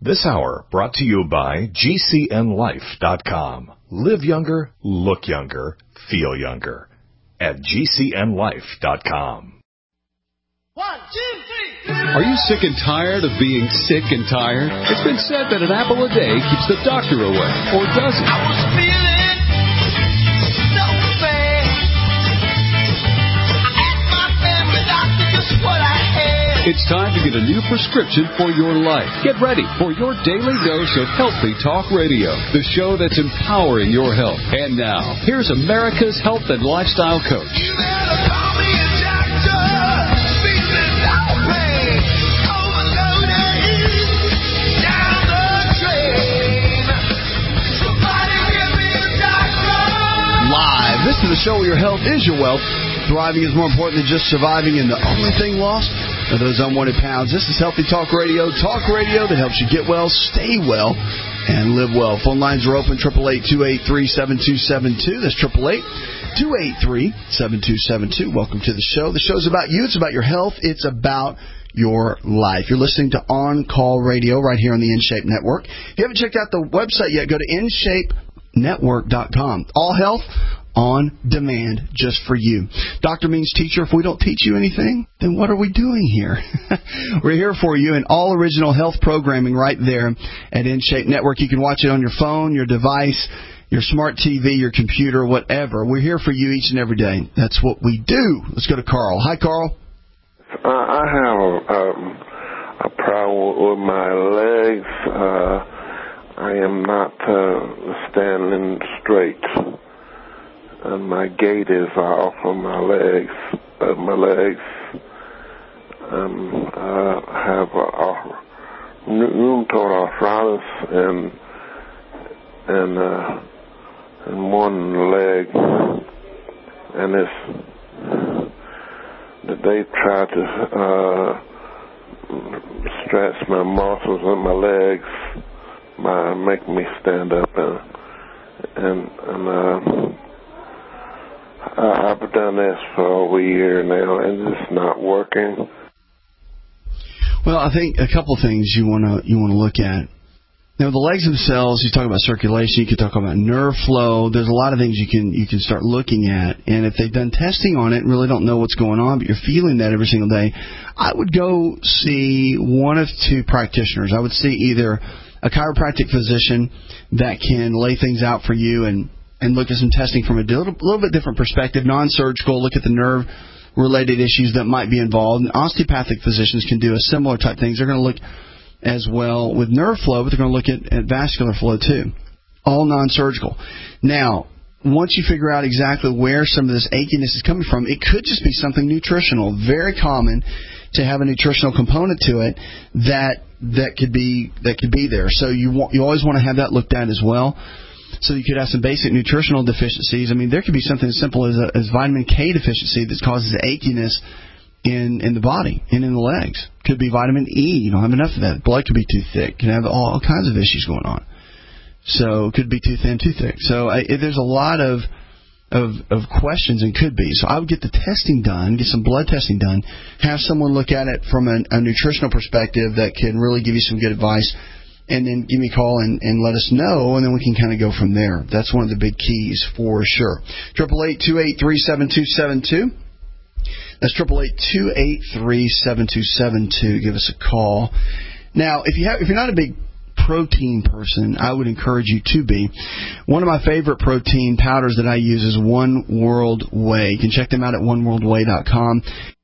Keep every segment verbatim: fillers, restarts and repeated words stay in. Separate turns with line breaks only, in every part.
This hour brought to you by G C N life dot com. Live younger, look younger, feel younger at G C N life dot com.
One, two, three.
Are you sick and tired of being sick and tired? It's been said that an apple a day keeps the doctor away, or does it?
I was feeling so bad. I asked my family doctor just what I had.
It's time to get a new prescription for your life. Get ready for your daily dose of Healthy Talk Radio, the show that's empowering your health. And now, here's America's health and lifestyle coach.
You better call me a doctor. Feeling no pain. Overloaded. Down the drain. Somebody give me a doctor.
Live. This is the show where your health is your wealth. Thriving is more important than just surviving, and the only thing lost are those unwanted pounds. This is Healthy Talk Radio. Talk radio that helps you get well, stay well, and live well. Phone lines are open, eight eight eight, two eight three, seven two seven two. That's eight eight eight, two eight three, seven two seven two. Welcome to the show. The show's about you. It's about your health. It's about your life. You're listening to On Call Radio right here on the InShape Network. If you haven't checked out the website yet, go to in shape network dot com. All health on demand, just for you. Doctor means teacher. If we don't teach you anything, then what are we doing here? We're here for you, and all original health programming right there at InShape Network. You can watch it on your phone, your device, your smart T V, your computer, whatever. We're here for you each and every day. That's what we do. Let's go to Carl. Hi, Carl.
Uh, I have a, um, a problem with my legs. Uh, I am not uh, standing straight. And my gait is off on my legs. Uh, my legs um, uh, have a, a rheumatoid arthritis and and uh, and one leg, and it's they try to uh, stretch my muscles in my legs, by making me stand up and and and. Uh, I've done this for over a year now, and it's not working.
Well, I think a couple things you want to you want to look at. Now, the legs themselves, you talk about circulation, you can talk about nerve flow. There's a lot of things you can you can start looking at, and if they've done testing on it and really don't know what's going on, but you're feeling that every single day, I would go see one of two practitioners. I would see either a chiropractic physician that can lay things out for you and and look at some testing from a little, little bit different perspective, non-surgical, look at the nerve-related issues that might be involved. And osteopathic physicians can do a similar type things. They're going to look as well with nerve flow, but they're going to look at, at vascular flow too, all non-surgical. Now, once you figure out exactly where some of this achiness is coming from, it could just be something nutritional. Very common to have a nutritional component to it that that could be that could be there. So you want, you always want to have that looked at as well. So you could have some basic nutritional deficiencies. I mean, there could be something as simple as, a, as vitamin K deficiency that causes achiness in in the body and in the legs. Could be vitamin E. You don't have enough of that. Blood could be too thick. You can have all, all kinds of issues going on. So it could be too thin, too thick. So I, there's a lot of, of of questions and could be. So I would get the testing done, get some blood testing done, have someone look at it from a, a nutritional perspective that can really give you some good advice, and then give me a call and, and let us know, and then we can kind of go from there. That's one of the big keys for sure. eight eight eight, two eight three, seven two seven two. That's eight eight eight, two eight three, seven two seven two. Give us a call. Now, if you have, if you're not a big protein person, I would encourage you to be. One of my favorite protein powders that I use is One World Whey. You can check them out at one world whey dot com.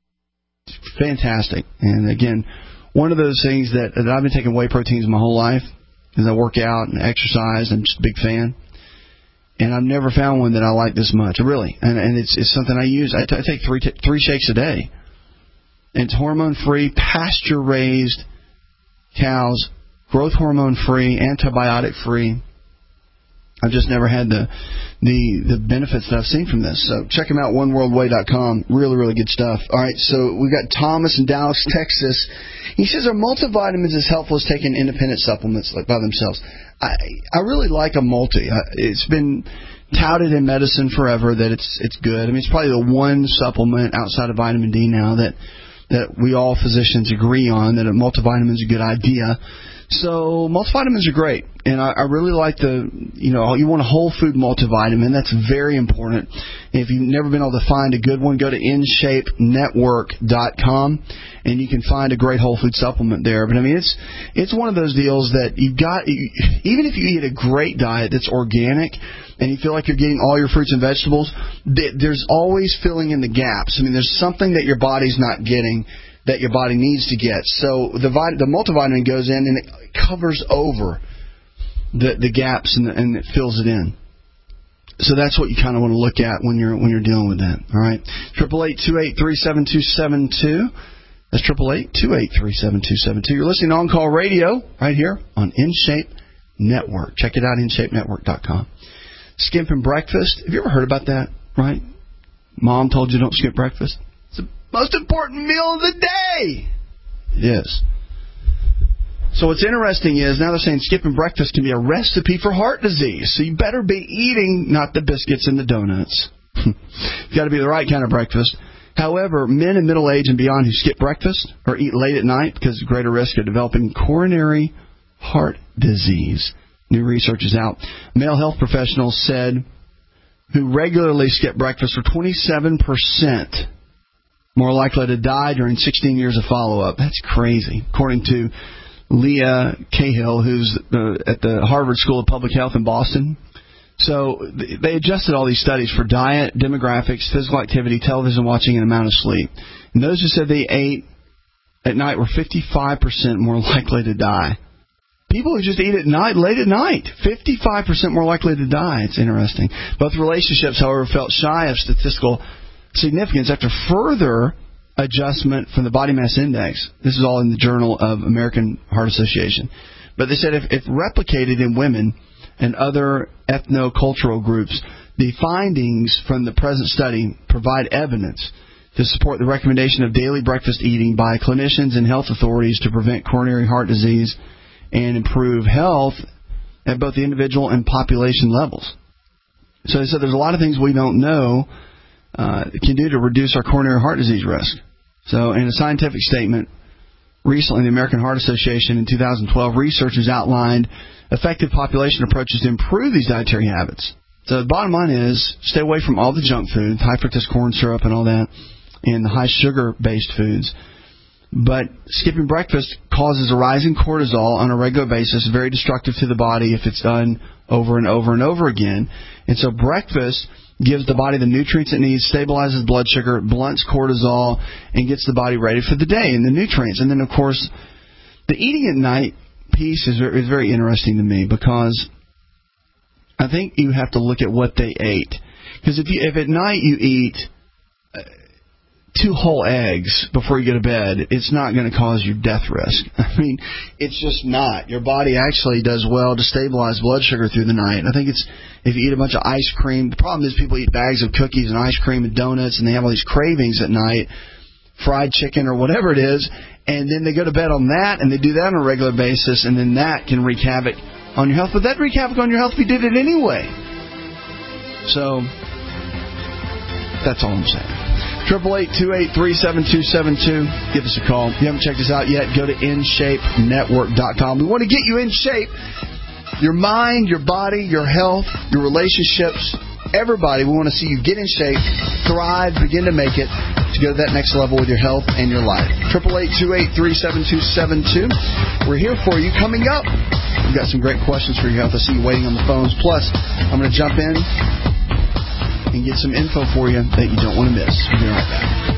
Fantastic. And again, one of those things that, that I've been taking whey proteins my whole life as I work out and exercise. I'm just a big fan. And I've never found one that I like this much, really. And, and it's it's something I use. I, t- I take three t- three shakes a day. And it's hormone-free, pasture-raised cows, growth hormone-free, antibiotic-free. I've just never had the the the benefits that I've seen from this. So check them out, one world whey dot com. Really, really good stuff. All right, so we've got Thomas in Dallas, Texas. He says, are multivitamins as helpful as taking independent supplements like by themselves? I I really like a multi. It's been touted in medicine forever that it's it's good. I mean, it's probably the one supplement outside of vitamin D now that that we all physicians agree on that a multivitamin is a good idea. So multivitamins are great, and I, I really like the, you know, you want a whole food multivitamin. That's very important. If you've never been able to find a good one, go to in shape network dot com, and you can find a great whole food supplement there. But I mean, it's it's one of those deals that you've got, even if you eat a great diet that's organic, and you feel like you're getting all your fruits and vegetables, there's always filling in the gaps. I mean, there's something that your body's not getting that your body needs to get. So the vit- the multivitamin goes in and it covers over the the gaps and, the, and it fills it in. So that's what you kind of want to look at when you're when you're dealing with that. All right, triple eight two eight three seven two seven two. That's triple eight two eight three seven two seven two. You're listening to On Call Radio right here on InShape Network. Check it out, in shape network dot com. Skipping breakfast. Have you ever heard about that? Right? Mom told you don't skip breakfast. It's the most important meal of the day. It is. So what's interesting is now they're saying skipping breakfast can be a recipe for heart disease. So you better be eating not the biscuits and the donuts. You've got to be the right kind of breakfast. However, men in middle age and beyond who skip breakfast or eat late at night because of greater risk of developing coronary heart disease. New research is out. Male health professionals said who regularly skip breakfast were twenty-seven percent more likely to die during sixteen years of follow-up. That's crazy, according to Leah Cahill, who's the, at the Harvard School of Public Health in Boston. So they adjusted all these studies for diet, demographics, physical activity, television watching, and amount of sleep. And those who said they ate at night were fifty-five percent more likely to die. People who just eat at night, late at night, fifty-five percent more likely to die. It's interesting. Both relationships, however, felt shy of statistical significance after further adjustment from the body mass index. This is all in the Journal of American Heart Association. But they said if, if replicated in women and other ethno-cultural groups, the findings from the present study provide evidence to support the recommendation of daily breakfast eating by clinicians and health authorities to prevent coronary heart disease and improve health at both the individual and population levels. So they said there's a lot of things we don't know uh, can do to reduce our coronary heart disease risk. So in a scientific statement, recently the American Heart Association in two thousand twelve, researchers outlined effective population approaches to improve these dietary habits. So the bottom line is stay away from all the junk food, high fructose corn syrup and all that, and the high sugar-based foods. But skipping breakfast causes a rise in cortisol on a regular basis, very destructive to the body if it's done over and over and over again. And so breakfast gives the body the nutrients it needs, stabilizes blood sugar, blunts cortisol, and gets the body ready for the day and the nutrients. And then, of course, the eating at night piece is very, is very interesting to me because I think you have to look at what they ate. Because if, you, if at night you eat two whole eggs before you go to bed, it's not going to cause you death risk. I mean, it's just not. Your body actually does well to stabilize blood sugar through the night. I think it's if you eat a bunch of ice cream. The problem is people eat bags of cookies and ice cream and donuts, and they have all these cravings at night, fried chicken or whatever it is, and then they go to bed on that, and they do that on a regular basis, and then that can wreak havoc on your health. But that wreak havoc on your health if you did it anyway. So that's all I'm saying. Triple eight two eight three seven two seven two. Give us a call. If you haven't checked us out yet, go to in shape network dot com. We want to get you in shape. Your mind, your body, your health, your relationships, everybody. We want to see you get in shape, thrive, begin to make it to go to that next level with your health and your life. Triple eight two eight three seven two seven two. We're here for you. Coming up, we've got some great questions for your health. I see you waiting on the phones. Plus, I'm going to jump in and get some info for you that you don't want to miss. We'll be right back.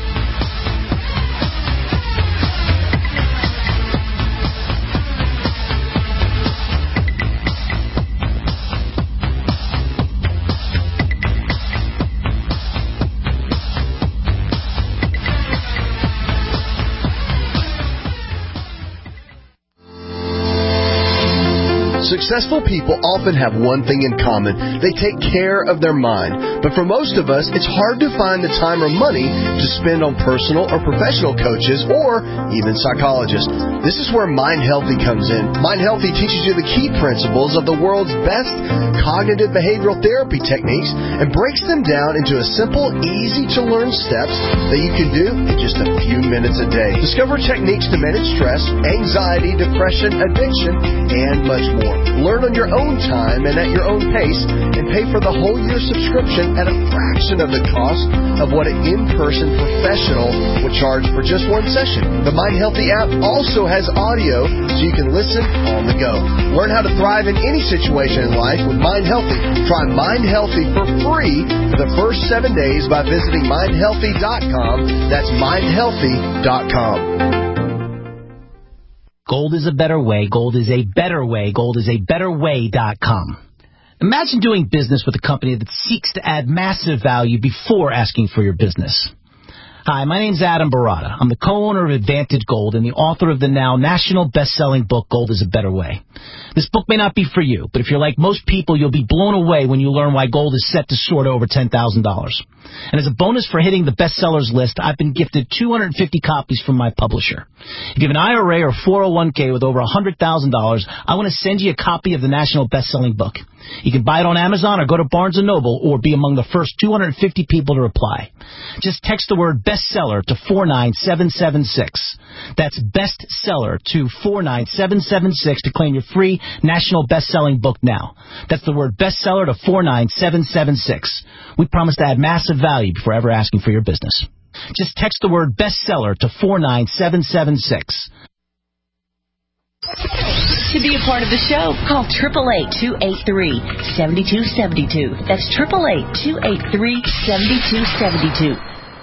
Successful people often have one thing in common. They take care of their mind. But for most of us, it's hard to find the time or money to spend on personal or professional coaches or even psychologists. This is where Mind Healthy comes in. Mind Healthy teaches you the key principles of the world's best cognitive behavioral therapy techniques and breaks them down into a simple, easy-to-learn steps that you can do in just a few minutes a day. Discover techniques to manage stress, anxiety, depression, addiction, and much more. Learn on your own time and at your own pace, and pay for the whole year subscription at a fraction of the cost of what an in-person professional would charge for just one session. The Mind Healthy app also has audio so you can listen on the go. Learn how to thrive in any situation in life with Mind Healthy. Try Mind Healthy for free for the first seven days by visiting mind healthy dot com. That's mind healthy dot com.
Gold is a better way. Gold is a better way. Gold is a better way dot com. Imagine doing business with a company that seeks to add massive value before asking for your business. Hi, my name's Adam Barata. I'm the co-owner of Advantage Gold and the author of the now national best-selling book, Gold is a Better Way. This book may not be for you, but if you're like most people, you'll be blown away when you learn why gold is set to soar to over ten thousand dollars. And as a bonus for hitting the bestsellers list, I've been gifted two hundred fifty copies from my publisher. If you have an I R A or four oh one k with over one hundred thousand dollars, I want to send you a copy of the national best-selling book. You can buy it on Amazon or go to Barnes and Noble or be among the first two hundred fifty people to reply. Just text the word bestseller to four nine seven seven six. That's bestseller to four nine seven seven six to claim your free national best-selling book now. That's the word bestseller to four nine seven seven six. We promise to add massive value before ever asking for your business. Just text the word bestseller to four nine seven seven six.
To be a part of the show, call eight eight eight, two eight three, seven two seven two. That's eight eight eight, two eight three, seven two seven two.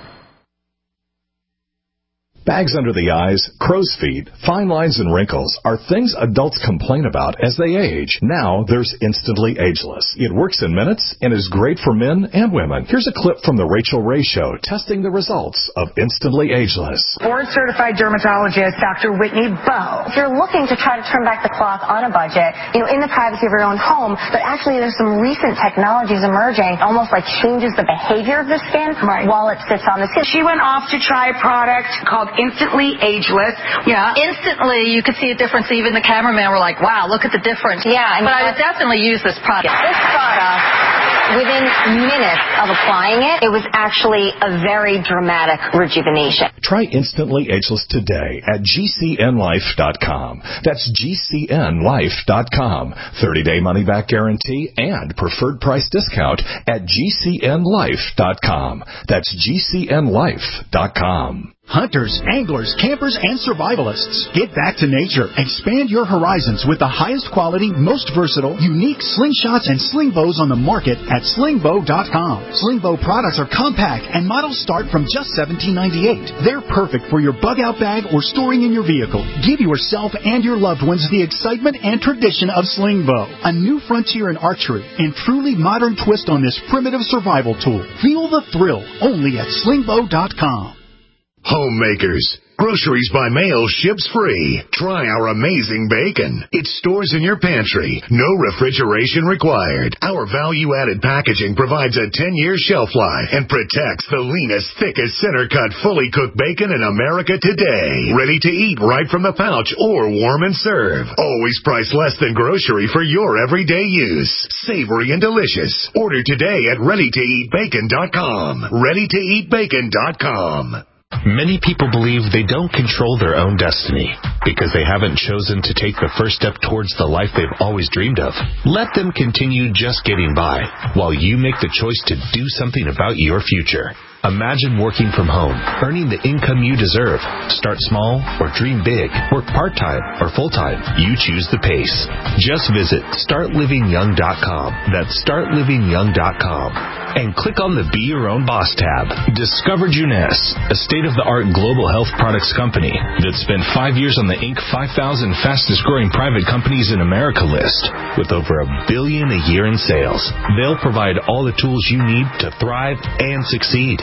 Bags under the eyes, crow's feet, fine lines, and wrinkles are things adults complain about as they age. Now there's Instantly Ageless. It works in minutes and is great for men and women. Here's a clip from the Rachel Ray Show testing the results of Instantly Ageless.
Board-certified dermatologist Doctor Whitney Bowe.
If you're looking to try to turn back the clock on a budget, you know, in the privacy of your own home, but actually there's some recent technologies emerging, almost like changes the behavior of the skin
right.
while it sits on the skin.
She went off to try a product called Instantly Ageless.
Yeah, instantly you could see a difference. Even the cameraman were like, wow, look at the difference.
Yeah. I mean,
but I would definitely use this product.
This product, within minutes of applying it, it was actually a very dramatic rejuvenation.
Try Instantly Ageless today at G C N life dot com. That's G C N life dot com. thirty-day money-back guarantee and preferred price discount at G C N life dot com. That's G C N life dot com.
Hunters, anglers, campers, and survivalists. Get back to nature. Expand your horizons with the highest quality, most versatile, unique slingshots and sling bows on the market at sling bow dot com. Sling bow products are compact and models start from just seventeen ninety-eight. They're perfect for your bug-out bag or storing in your vehicle. Give yourself and your loved ones the excitement and tradition of sling bow. A new frontier in archery and truly modern twist on this primitive survival tool. Feel the thrill only at sling bow dot com.
Homemakers. Groceries by mail ships free. Try our amazing bacon. It stores in your pantry. No refrigeration required. Our value-added packaging provides a ten-year shelf life and protects the leanest, thickest, center-cut, fully cooked bacon in America today. Ready to eat right from the pouch or warm and serve. Always priced less than grocery for your everyday use. Savory and delicious. Order today at ready to eat bacon dot com. ready to eat bacon dot com.
Many people believe they don't control their own destiny because they haven't chosen to take the first step towards the life they've always dreamed of. Let them continue just getting by while you make the choice to do something about your future. Imagine working from home, earning the income you deserve. Start small or dream big. Work part-time or full-time. You choose the pace. Just visit start living young dot com. That's start living young dot com. And click on the Be Your Own Boss tab. Discover Juness, a state-of-the-art global health products company that spent five years on the Inc five thousand fastest-growing private companies in America list with over a billion a year in sales. They'll provide all the tools you need to thrive and succeed.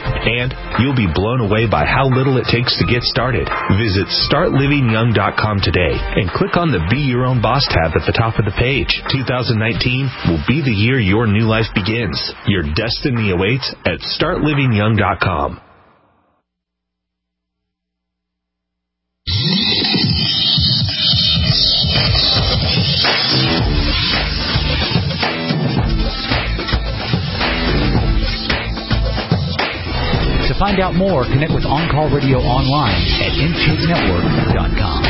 And you'll be blown away by how little it takes to get started. Visit start living young dot com today and click on the Be Your Own Boss tab at the top of the page. two thousand nineteen will be the year your new life begins. Your destiny awaits at start living young dot com.
To find out more, connect with On Call Radio online at in shape network dot com.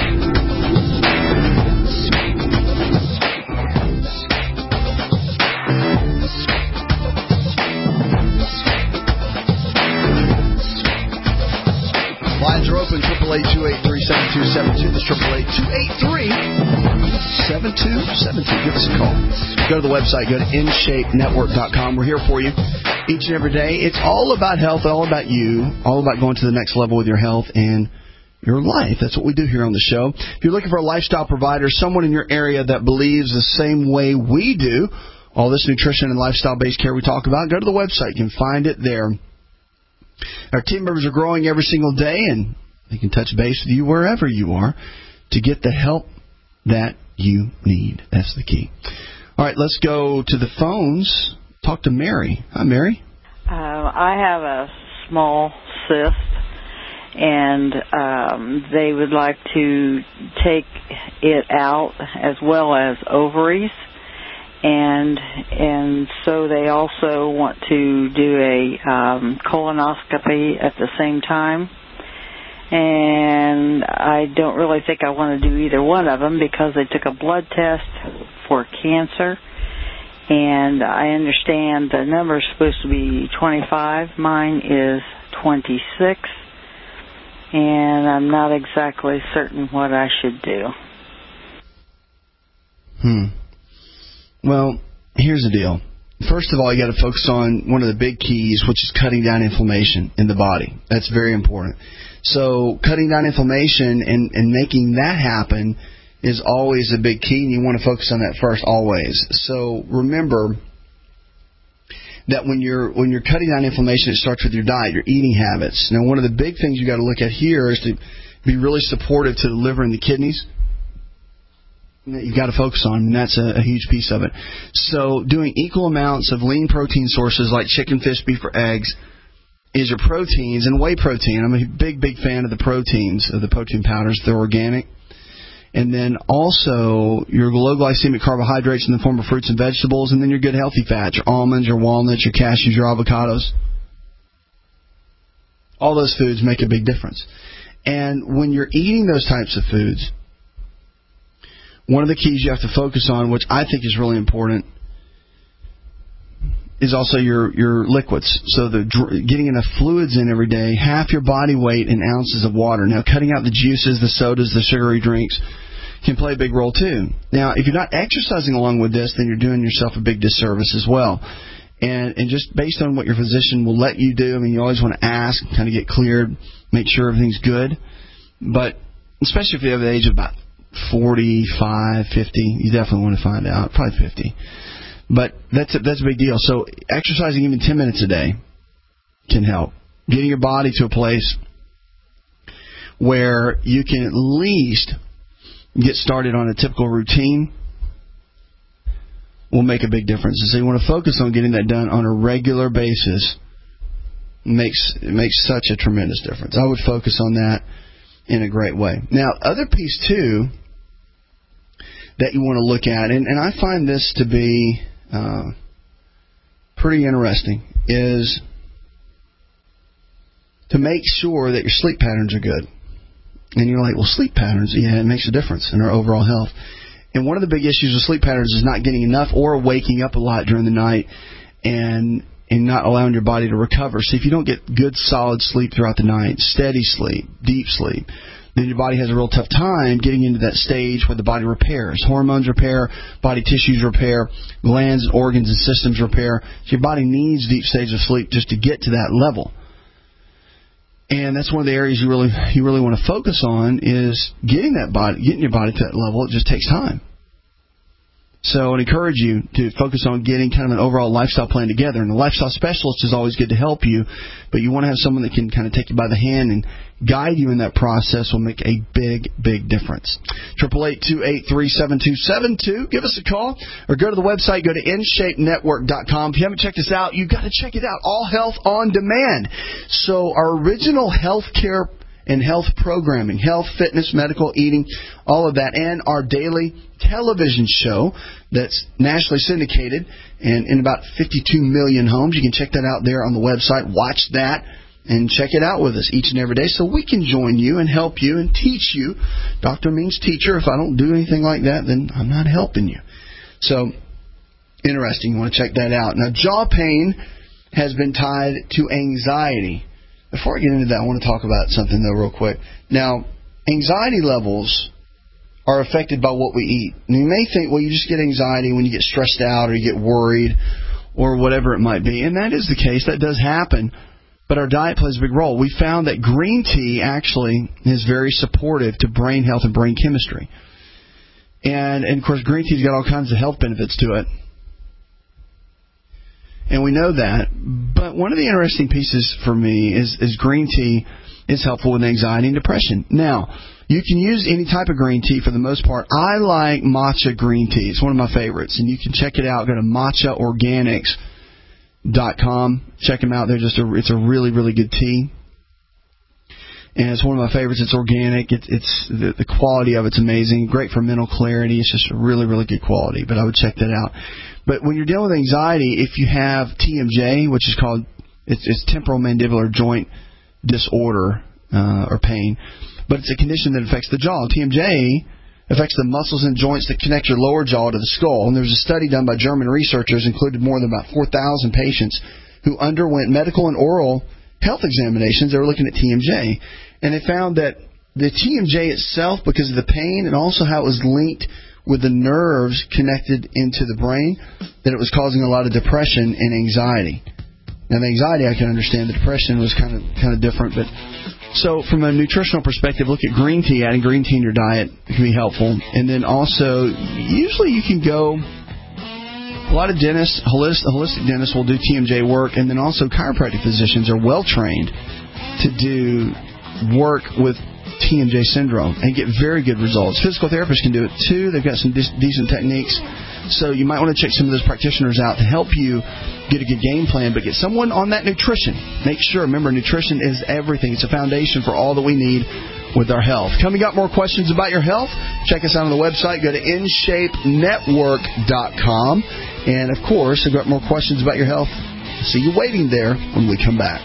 Lines are open, triple eight two eight three seven two seven two. That's triple eight two eight three seven two seven two. Give us a call. Go to the website. Go to in shape network dot com. We're here for you each and every day. It's all about health, all about you, all about going to the next level with your health and your life. That's what we do here on the show. If you're looking for a lifestyle provider, someone in your area that believes the same way we do, all this nutrition and lifestyle-based care we talk about, go to the website. You can find it there. Our team members are growing every single day, and they can touch base with you wherever you are to get the help that you need. That's the key. All right, let's go to the phones. Talk to Mary. Hi, Mary.
Uh, I have a small cyst, and um, they would like to take it out as well as ovaries. And and so they also want to do a um, colonoscopy at the same time. And I don't really think I want to do either one of them because they took a blood test for cancer. And I understand the number is supposed to be twenty-five. Mine is twenty-six. And I'm not exactly certain what I should do.
Hmm. Well, here's the deal. First of all, you got to focus on one of the big keys, which is cutting down inflammation in the body. That's very important. So cutting down inflammation and, and making that happen is always a big key, and you want to focus on that first always. So remember that when you're when you're cutting down inflammation, it starts with your diet, your eating habits. Now, one of the big things you got to look at here is to be really supportive to the liver and the kidneys. That you've got to focus on, and that's a, a huge piece of it. So doing equal amounts of lean protein sources like chicken, fish, beef, or eggs is your proteins, and whey protein. I'm a big, big fan of the proteins, of the protein powders. They're organic. And then also your low glycemic carbohydrates in the form of fruits and vegetables, and then your good healthy fats, your almonds, your walnuts, your cashews, your avocados. All those foods make a big difference. And when you're eating those types of foods, one of the keys you have to focus on, which I think is really important, is also your, your liquids. So the getting enough fluids in every day, half your body weight in ounces of water. Now, cutting out the juices, the sodas, the sugary drinks can play a big role too. Now, if you're not exercising along with this, then you're doing yourself a big disservice as well. And and just based on what your physician will let you do, I mean, you always want to ask, kind of get cleared, make sure everything's good. But especially if you have the age of about forty-five, fifty, you definitely want to find out. Probably fifty. But that's a, that's a big deal. So exercising even ten minutes a day can help. Getting your body to a place where you can at least get started on a typical routine will make a big difference. And so you want to focus on getting that done on a regular basis. It makes, it makes such a tremendous difference. I would focus on that in a great way. Now, other piece, too, that you want to look at, and, and I find this to be uh, pretty interesting, is to make sure that your sleep patterns are good. And you're like, well, sleep patterns, yeah, it makes a difference in our overall health. And one of the big issues with sleep patterns is not getting enough or waking up a lot during the night and and not allowing your body to recover. So if you don't get good, solid sleep throughout the night, steady sleep, deep sleep, then your body has a real tough time getting into that stage where the body repairs. Hormones repair, body tissues repair, glands, organs, and systems repair. So your body needs deep stages of sleep just to get to that level. And that's one of the areas you really you really want to focus on is getting that body, getting your body to that level. It just takes time. So I encourage you to focus on getting kind of an overall lifestyle plan together. And the lifestyle specialist is always good to help you, but you want to have someone that can kind of take you by the hand and guide you in that process will make a big, big difference. eight eight eight, two eight three, seven two seven two. Give us a call or go to the website. Go to in shape network dot com. If you haven't checked us out, you've got to check it out. All Health on Demand. So our original health care and health programming, health, fitness, medical, eating, all of that, and our daily television show that's nationally syndicated and in about fifty-two million homes. You can check that out there on the website. Watch that and check it out with us each and every day so we can join you and help you and teach you. Doctor means teacher. If I don't do anything like that, then I'm not helping you. So, interesting. You want to check that out. Now, jaw pain has been tied to anxiety. Before I get into that, I want to talk about something, though, real quick. Now, anxiety levels are affected by what we eat. And you may think, well, you just get anxiety when you get stressed out or you get worried or whatever it might be. And that is the case. That does happen. But our diet plays a big role. We found that green tea actually is very supportive to brain health and brain chemistry. And, and of course, green tea's got all kinds of health benefits to it. And we know that. But one of the interesting pieces for me is, is green tea is helpful with anxiety and depression. Now, you can use any type of green tea for the most part. I like matcha green tea. It's one of my favorites. And you can check it out. Go to matcha organics dot com. Check them out. They're just a, it's a really, really good tea. And it's one of my favorites. It's organic. It, it's the, the quality of it's amazing. Great for mental clarity. It's just a really, really good quality. But I would check that out. But when you're dealing with anxiety, if you have T M J, which is called it's, it's temporal mandibular joint disorder uh, or pain, but it's a condition that affects the jaw. T M J affects the muscles and joints that connect your lower jaw to the skull. And there was a study done by German researchers, included more than about four thousand patients who underwent medical and oral health examinations. They were looking at T M J. And they found that the T M J itself, because of the pain and also how it was linked with the nerves connected into the brain, that it was causing a lot of depression and anxiety. Now, the anxiety I can understand. The depression was kind of kind of different. But so from a nutritional perspective, look at green tea. Adding green tea in your diet can be helpful. And then also, usually you can go... A lot of dentists, holistic, holistic dentists will do T M J work, and then also chiropractic physicians are well trained to do work with T M J syndrome and get very good results. Physical therapists can do it too. They've got some de- decent techniques. So you might want to check some of those practitioners out to help you get a good game plan, but get someone on that nutrition. Make sure, remember, nutrition is everything. It's a foundation for all that we need with our health. Coming up, more questions about your health. Check us out on the website. Go to in shape network dot com. And, of course, I've got more questions about your health. See you waiting there when we come back.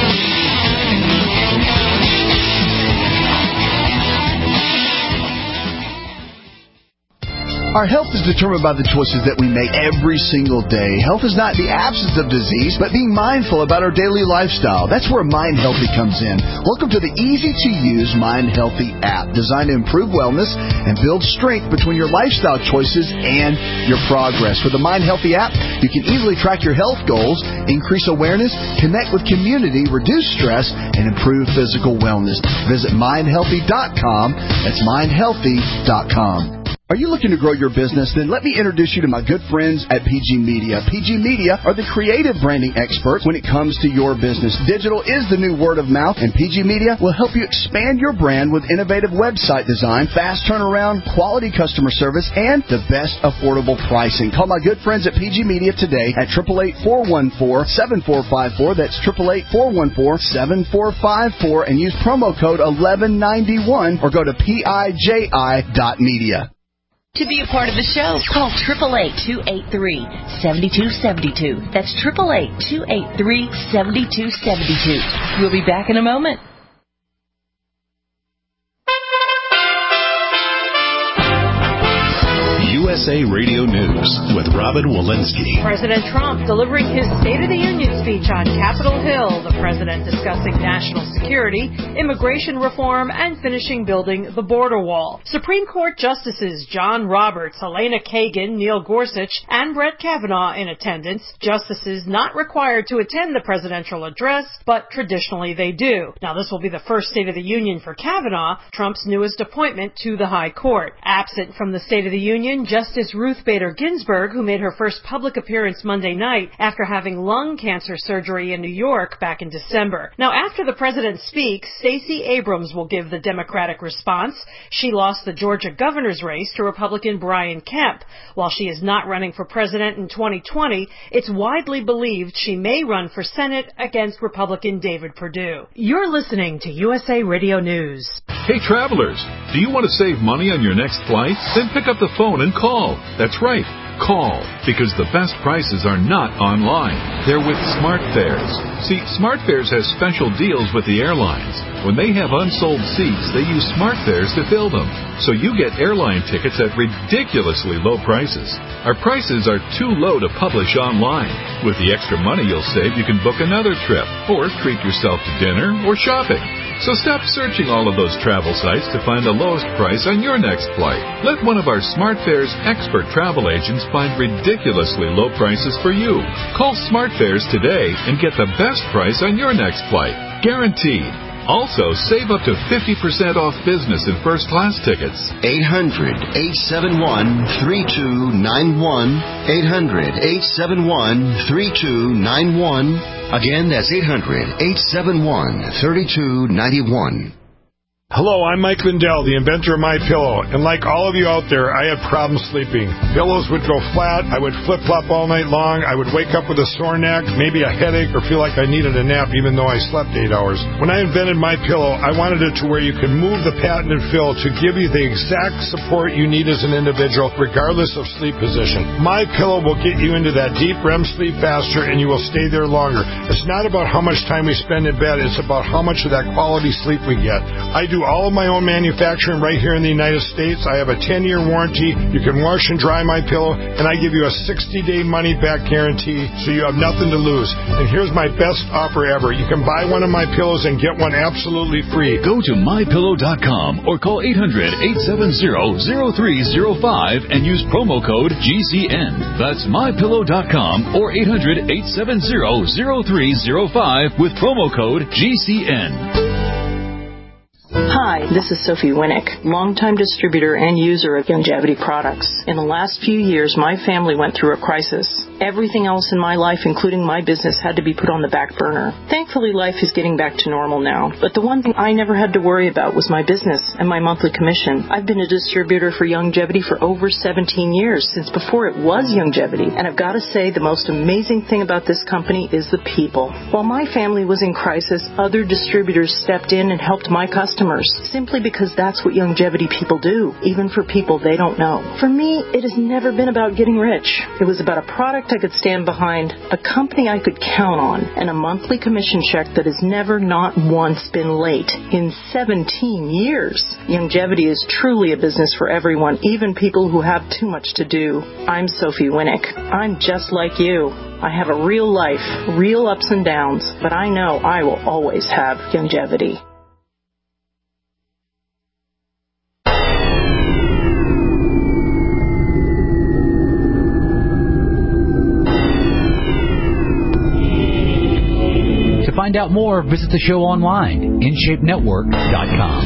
Our health is determined by the choices that we make every single day. Health is not the absence of disease, but being mindful about our daily lifestyle. That's where Mind Healthy comes in. Welcome to the easy-to-use Mind Healthy app, designed to improve wellness and build strength between your lifestyle choices and your progress. With the Mind Healthy app, you can easily track your health goals, increase awareness, connect with community, reduce stress, and improve physical wellness. Visit mind healthy dot com. That's mind healthy dot com. Are you looking to grow your business? Then let me introduce you to my good friends at P G Media. P G Media are the creative branding experts when it comes to your business. Digital is the new word of mouth, and P G Media will help you expand your brand with innovative website design, fast turnaround, quality customer service, and the best affordable pricing. Call my good friends at P G Media today at eight eight eight, four one four, seven four five four. That's eight eight eight, four one four, seven four five four, and use promo code eleven ninety-one or go to P I J I dot media.
To be a part of the show, call eight eight eight, two eight three, seven two seven two. That's eight eight eight, two eight three, seven two seven two. We'll be back in a moment.
U S A Radio News with Robin Walensky.
President Trump delivering his State of the Union speech on Capitol Hill. The president discussing national security, immigration reform, and finishing building the border wall. Supreme Court Justices John Roberts, Elena Kagan, Neil Gorsuch, and Brett Kavanaugh in attendance. Justices not required to attend the presidential address, but traditionally they do. Now, this will be the first State of the Union for Kavanaugh, Trump's newest appointment to the High Court. Absent from the State of the Union, Justice Justice Ruth Bader Ginsburg, who made her first public appearance Monday night after having lung cancer surgery in New York back in December. Now, after the president speaks, Stacey Abrams will give the Democratic response. She lost the Georgia governor's race to Republican Brian Kemp. While she is not running for president in twenty twenty, it's widely believed she may run for Senate against Republican David Perdue. You're listening to U S A Radio News.
Hey, travelers, do you want to save money on your next flight? Then pick up the phone and call. That's right. Call, because the best prices are not online. They're with SmartFares. See, SmartFares has special deals with the airlines. When they have unsold seats, they use SmartFares to fill them. So you get airline tickets at ridiculously low prices. Our prices are too low to publish online. With the extra money you'll save, you can book another trip, or treat yourself to dinner or shopping. So stop searching all of those travel sites to find the lowest price on your next flight. Let one of our SmartFares expert travel agents find ridiculously low prices for you. Call SmartFares today and get the best price on your next flight. Guaranteed. Also, save up to fifty percent off business and first class tickets.
eight hundred, eight seven one, three two nine one. eight hundred, eight seven one, three two nine one. Again, that's eight hundred, eight seven one, three two nine one.
Hello, I'm Mike Lindell, the inventor of MyPillow, and like all of you out there, I had problems sleeping. Pillows would go flat, I would flip-flop all night long, I would wake up with a sore neck, maybe a headache, or feel like I needed a nap even though I slept eight hours. When I invented MyPillow, I wanted it to where you could move the patented fill to give you the exact support you need as an individual, regardless of sleep position. MyPillow will get you into that deep R E M sleep faster, and you will stay there longer. It's not about how much time we spend in bed, it's about how much of that quality sleep we get. I do all of my own manufacturing right here in the United States. I have a ten-year warranty. You can wash and dry my pillow, and I give you a sixty-day money-back guarantee, so you have nothing to lose. And here's my best offer ever. You can buy one of my pillows and get one absolutely free.
Go to my pillow dot com or call eight hundred, eight seven zero, zero three zero five and use promo code G C N. That's my pillow dot com or eight hundred, eight seven zero, zero three zero five with promo code G C N.
Hi, this is Sophie Winnick, longtime distributor and user of Youngevity products. In the last few years, my family went through a crisis. Everything else in my life, including my business, had to be put on the back burner. Thankfully, life is getting back to normal now. But the one thing I never had to worry about was my business and my monthly commission. I've been a distributor for Youngevity for over seventeen years, since before it was Youngevity. And I've got to say, the most amazing thing about this company is the people. While my family was in crisis, other distributors stepped in and helped my customers, simply because that's what Youngevity people do, even for people they don't know. For me, it has never been about getting rich. It was about a product I could stand behind, a company I could count on, and a monthly commission check that has never not once been late in seventeen years. Youngevity is truly a business for everyone, even people who have too much to do. I'm Sophie Winnick. I'm just like you. I have a real life, real ups and downs, but I know I will always have Youngevity.
To find out more, visit the show online, in shape network dot com.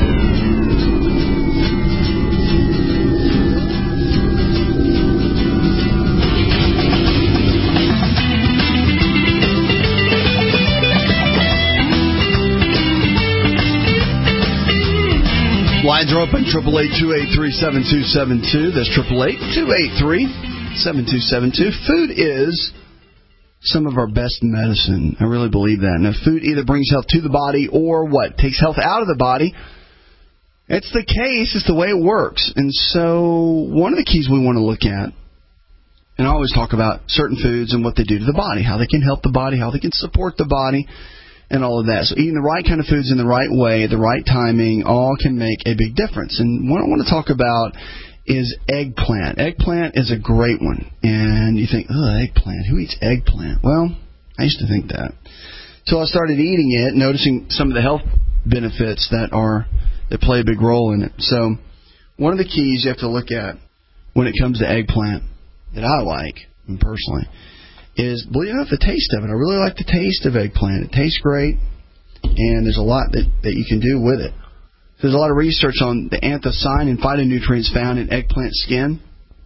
Lines are open, triple eight, two eight three, seven two seven two. That's triple eight, two eight three, seven two seven two. Food is some of our best medicine. I really believe that. Now, food either brings health to the body or what? Takes health out of the body. It's the case. It's the way it works. And so one of the keys we want to look at, and I always talk about certain foods and what they do to the body, how they can help the body, how they can support the body, and all of that. So eating the right kind of foods in the right way, the right timing, all can make a big difference. And what I want to talk about is eggplant. Eggplant is a great one. And you think, oh, eggplant. Who eats eggplant? Well, I used to think that. So I started eating it, noticing some of the health benefits that are that play a big role in it. So one of the keys you have to look at when it comes to eggplant that I like, personally, is, believe it or not, the taste of it. I really like the taste of eggplant. It tastes great, and there's a lot that, that you can do with it. There's a lot of research on the anthocyanin and phytonutrients found in eggplant skin.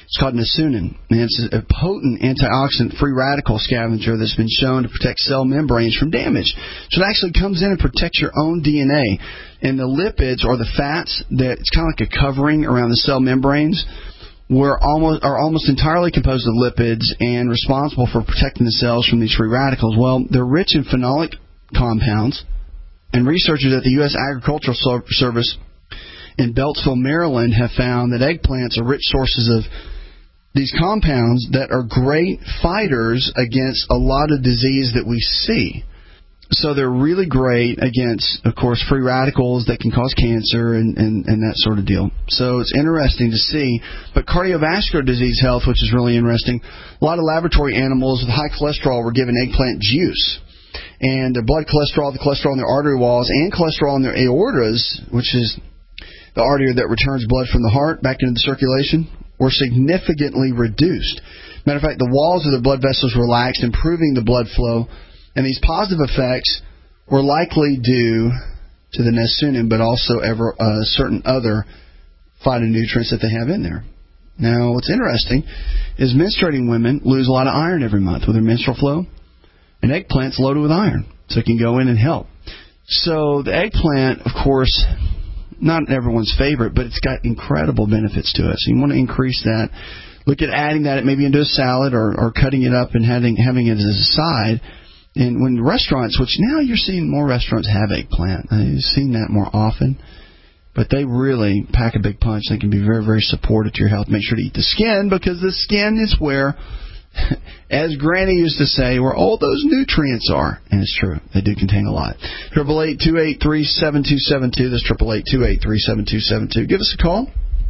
It's called Nasunin, and it's a potent antioxidant free radical scavenger that's been shown to protect cell membranes from damage. So it actually comes in and protects your own D N A. And the lipids, or the fats, that it's kind of like a covering around the cell membranes, were almost are almost entirely composed of lipids and responsible for protecting the cells from these free radicals. Well, they're rich in phenolic compounds, and researchers at the U S Agricultural Service in Beltsville, Maryland, have found that eggplants are rich sources of these compounds that are great fighters against a lot of disease that we see. So they're really great against, of course, free radicals that can cause cancer and, and, and that sort of deal. So it's interesting to see. But cardiovascular disease health, which is really interesting, a lot of laboratory animals with high cholesterol were given eggplant juice. And their blood cholesterol, the cholesterol in their artery walls, and cholesterol in their aortas, which is the artery that returns blood from the heart back into the circulation, were significantly reduced. Matter of fact, the walls of the blood vessels relaxed, improving the blood flow. And these positive effects were likely due to the Nasunin, but also ever, uh, certain other phytonutrients that they have in there. Now, what's interesting is menstruating women lose a lot of iron every month with their menstrual flow, and eggplant's loaded with iron, so it can go in and help. So the eggplant, of course, not everyone's favorite, but it's got incredible benefits to us. You want to increase that. Look at adding that maybe into a salad, or, or cutting it up and having having it as a side. And when restaurants, which now you're seeing more restaurants have eggplant. I've seen that more often. But they really pack a big punch. They can be very, very supportive to your health. Make sure to eat the skin, because the skin is where, as Granny used to say, where all those nutrients are. And it's true. They do contain a lot. eight eight eight, two eight three, seven two seven two. That's eight eight eight, two eight three, seven two seven two. Give us a call.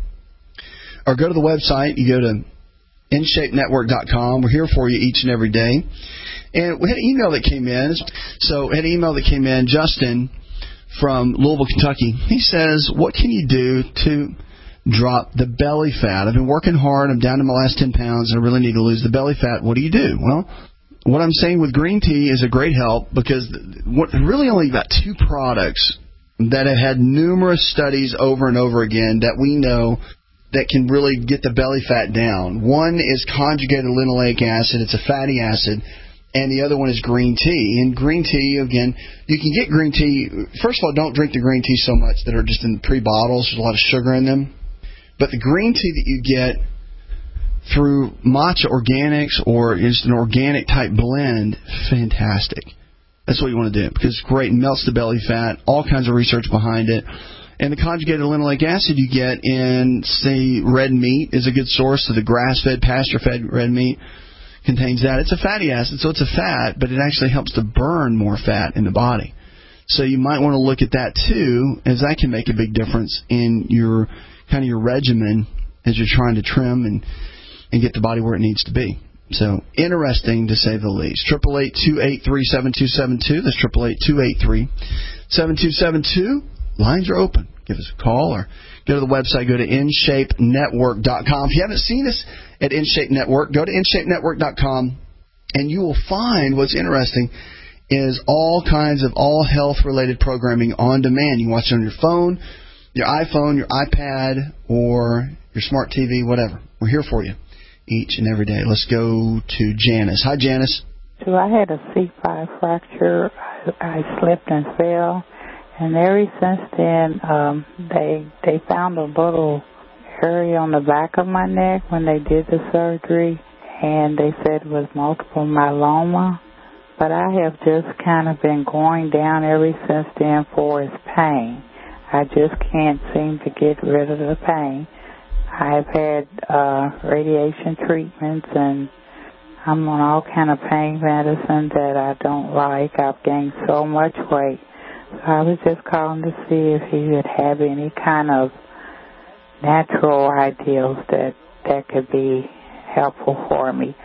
Or go to the website. You go to in shape network dot com. We're here for you each and every day. And we had an email that came in. So we had an email that came in. Justin from Louisville, Kentucky. He says, what can you do to drop the belly fat? I've been working hard. I'm down to my last ten pounds, and I really need to lose the belly fat. What do you do? Well, what I'm saying with green tea is a great help, because what, really only about two products that have had numerous studies over and over again that we know that can really get the belly fat down. One is conjugated linoleic acid. It's a fatty acid. And the other one is green tea. And green tea, again, you can get green tea. First of all, don't drink the green tea so much that are just in pre-bottles. There's a lot of sugar in them. But the green tea that you get through Matcha Organics, or just an organic type blend, fantastic. That's what you want to do, because it's great. It melts the belly fat. All kinds of research behind it. And the conjugated linoleic acid you get in, say, red meat is a good source. So the grass-fed, pasture-fed red meat contains that. It's a fatty acid, so it's a fat, but it actually helps to burn more fat in the body. So you might want to look at that too, as that can make a big difference in your kind of your regimen as you're trying to trim and, and get the body where it needs to be. So interesting to say the least. eight eight eight, two eight three, seven two seven two. That's eight eight eight, two eight three, seven two seven two. Lines are open. Give us a call or go to the website. Go to in shape network dot com. If you haven't seen us at InShape Network, go to in shape network dot com, and you will find what's interesting is all kinds of all health-related programming on demand. You can watch it on your phone, your iPhone, your iPad, or your smart T V, whatever. We're here for you each and every day. Let's go to Janice. Hi, Janice.
So I had a C five fracture. I, I slipped and fell. And ever since then, um, they they found a little area on the back of my neck when they did the surgery, and they said it was multiple myeloma. But I have just kind of been going down ever since then for its pain. I just can't seem to get rid of the pain. I've had uh, radiation treatments, and I'm on all kind of pain medicine that I don't like. I've gained so much weight. I was just calling to see if you would have any kind of natural ideals that that could be helpful for me.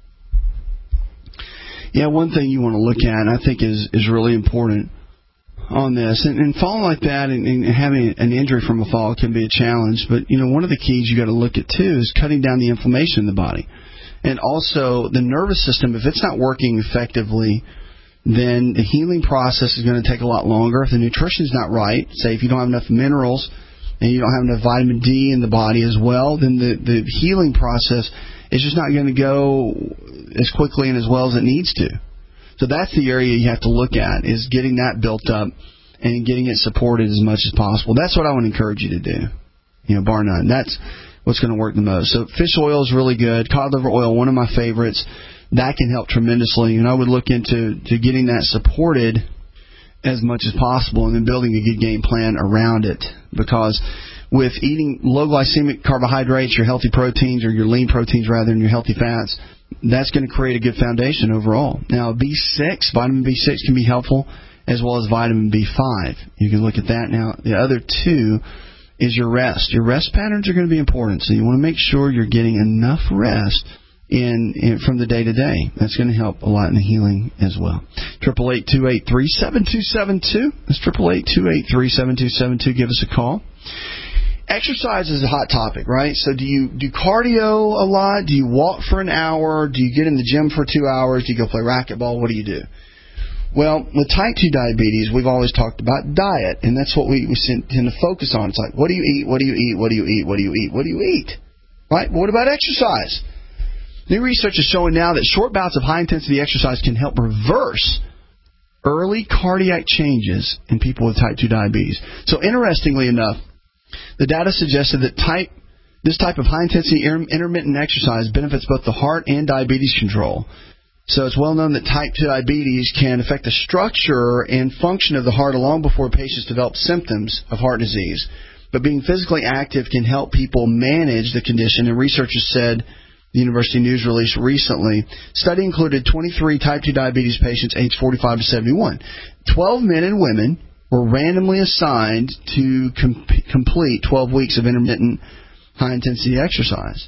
Yeah, one thing you want to look at, and I think is is really important on this, and, and falling like that and, and having an injury from a fall can be a challenge. But you know, one of the keys you got to look at too is cutting down the inflammation in the body, and also the nervous system. If it's not working effectively, then the healing process is going to take a lot longer. If the nutrition is not right, say if you don't have enough minerals and you don't have enough vitamin D in the body as well, then the, the healing process is just not going to go as quickly and as well as it needs to. So that's the area you have to look at, is getting that built up and getting it supported as much as possible. That's what I would encourage you to do, you know, bar none. That's what's going to work the most. So fish oil is really good. Cod liver oil, one of my favorites. That can help tremendously, and I would look into to getting that supported as much as possible, and then building a good game plan around it. Because with eating low glycemic carbohydrates, your healthy proteins, or your lean proteins rather than your healthy fats, that's going to create a good foundation overall. Now, B six, vitamin B six can be helpful, as well as vitamin B five. You can look at that. Now, the other two is your rest. Your rest patterns are going to be important, so you want to make sure you're getting enough rest In, in from the day to day. That's going to help a lot in the healing as well. Triple eight two eight three seven two seven two. That's triple eight two eight three seven two seven two. Give us a call. Exercise is a hot topic, right? So do you do cardio a lot? Do you walk for an hour? Do you get in the gym for two hours? Do you go play racquetball? What do you do? Well, with type two diabetes, we've always talked about diet, and that's what we, we tend to focus on. It's like, what do you eat? What do you eat? What do you eat? What do you eat? What do you eat? Right? But what about exercise? New research is showing now that short bouts of high-intensity exercise can help reverse early cardiac changes in people with type two diabetes. So interestingly enough, the data suggested that type this type of high-intensity intermittent exercise benefits both the heart and diabetes control. So it's well known that type two diabetes can affect the structure and function of the heart long before patients develop symptoms of heart disease. But being physically active can help people manage the condition, and researchers said, the University News release recently, study included twenty-three type two diabetes patients aged forty-five to seventy-one. twelve men and women were randomly assigned to com- complete twelve weeks of intermittent high-intensity exercise.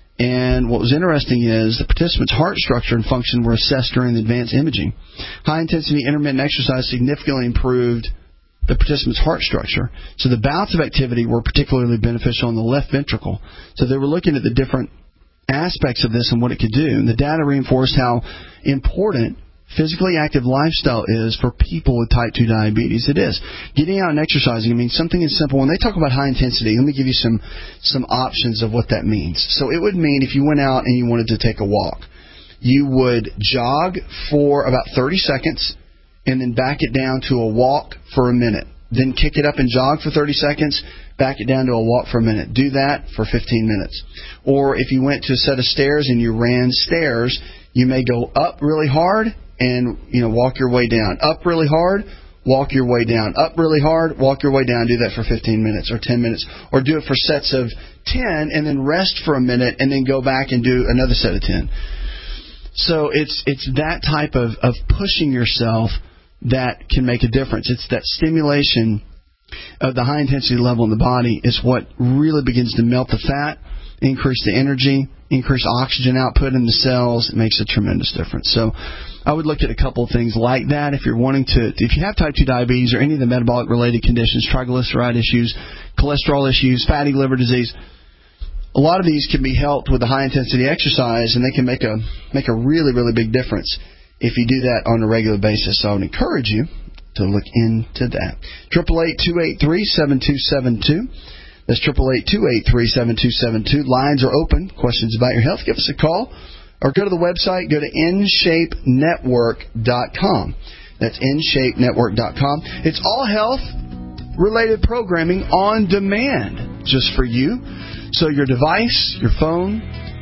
And what was interesting is the participants' heart structure and function were assessed during the advanced imaging. High-intensity intermittent exercise significantly improved the participants' heart structure. So the bouts of activity were particularly beneficial in the left ventricle. So they were looking at the different aspects of this and what it could do. And the data reinforced how important physically active lifestyle is for people with type two diabetes. It is. Getting out and exercising, I mean, something as simple. When they talk about high intensity, let me give you some, some options of what that means. So it would mean if you went out and you wanted to take a walk, you would jog for about thirty seconds and then back it down to a walk for a minute. Then kick it up and jog for thirty seconds, back it down to a walk for a minute. Do that for fifteen minutes. Or if you went to a set of stairs and you ran stairs, you may go up really hard and, you know, walk your way down. Up really hard, walk your way down. Up really hard, walk your way down. Do that for fifteen minutes or ten minutes. Or do it for sets of ten and then rest for a minute and then go back and do another set of ten. So it's it's that type of, of pushing yourself that can make a difference. It's that stimulation of the high-intensity level in the body is what really begins to melt the fat, increase the energy, increase oxygen output in the cells. It makes a tremendous difference. So I would look at a couple of things like that if you're wanting to, if you have type two diabetes or any of the metabolic-related conditions, triglyceride issues, cholesterol issues, fatty liver disease. A lot of these can be helped with the high-intensity exercise, and they can make a make a really, really big difference if you do that on a regular basis. So I would encourage you to look into that. Triple eight two eight three seven two seven two. That's triple eight two eight three seven two seven two. Lines are open. Questions about your health? Give us a call, or go to the website. Go to in shape network dot com. That's in shape network dot com. It's all health related programming on demand, just for you. So your device, your phone,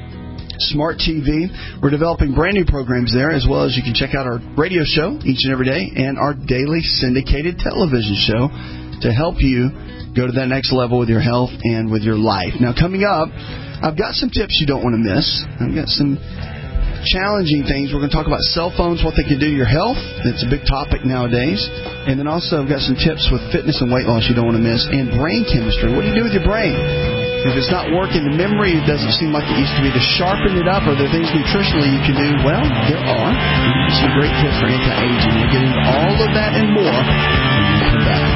smart T V. We're developing brand new programs there, as well as you can check out our radio show each and every day and our daily syndicated television show to help you go to that next level with your health and with your life. Now, coming up, I've got some tips you don't want to miss. I've got some challenging things. We're going to talk about cell phones, what they can do to your health. It's a big topic nowadays. And then also I've got some tips with fitness and weight loss you don't want to miss, and brain chemistry. What do you do with your brain? If it's not working, the memory doesn't seem like it used to be. To sharpen it up, are there things nutritionally you can do? Well, there are. Some great tips for anti-aging. We'll get into all of that and more when we come back.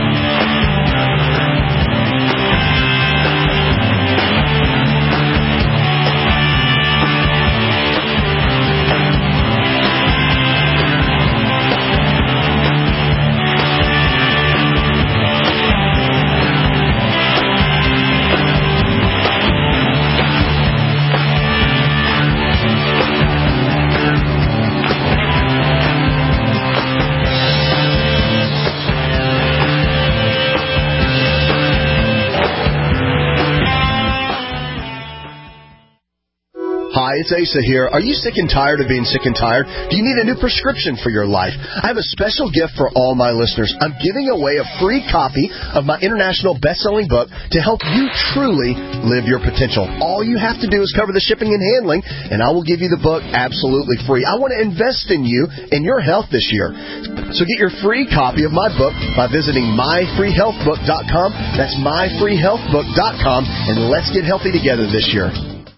Hi, it's Asa here. Are you sick and tired of being sick and tired? Do you need a new prescription for your life? I have a special gift for all my listeners. I'm giving away a free copy of my international best-selling book to help you truly live your potential. All you have to do is cover the shipping and handling, and I will give you the book absolutely free. I want to invest in you and your health this year. So get your free copy of my book by visiting my free health book dot com. That's my free health book dot com, and let's get healthy together this year.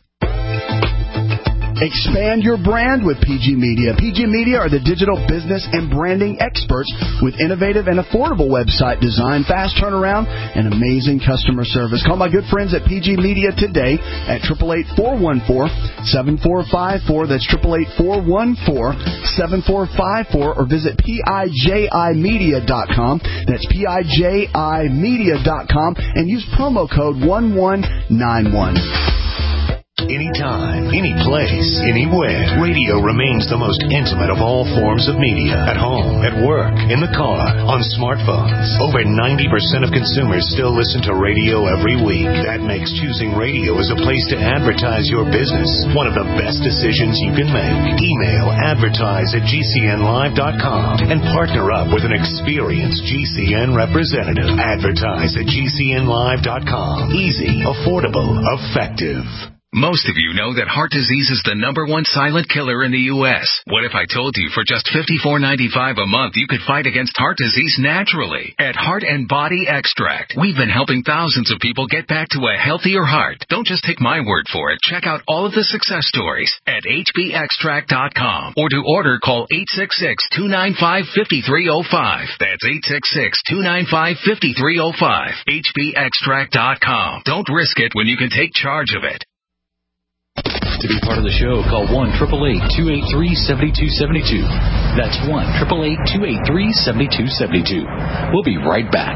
Expand your brand with P G Media. P G Media are the digital business and branding experts with innovative and affordable website design, fast turnaround, and amazing customer service. Call my good friends at P G Media today at eight eight eight, four one four, seven four five four. That's eight eight eight, four one four, seven four five four, or visit P I J I media dot com. That's P I J I media dot com, and use promo code one one nine one.
Anytime, any place, anywhere, radio remains the most intimate of all forms of media. At home, at work, in the car, on smartphones. Over ninety percent of consumers still listen to radio every week. That makes choosing radio as a place to advertise your business one of the best decisions you can make. Email advertise at G C N live dot com and partner up with an experienced G C N representative. Advertise at G C N live dot com. Easy, affordable, effective.
Most of you know that heart disease is the number one silent killer in the U S What if I told you for just fifty-four ninety-five a month you could fight against heart disease naturally? At Heart and Body Extract, we've been helping thousands of people get back to a healthier heart. Don't just take my word for it. Check out all of the success stories at H B extract dot com. Or to order, call eight six six, two nine five, five three zero five. That's eight six six, two nine five, five three zero five. H B extract dot com. Don't risk it when you can take charge of it.
To be part of the show, call one eight eight eight, two eight three, seven two seven two. That's one eight eight eight, two eight three, seven two seven two. We'll be right back.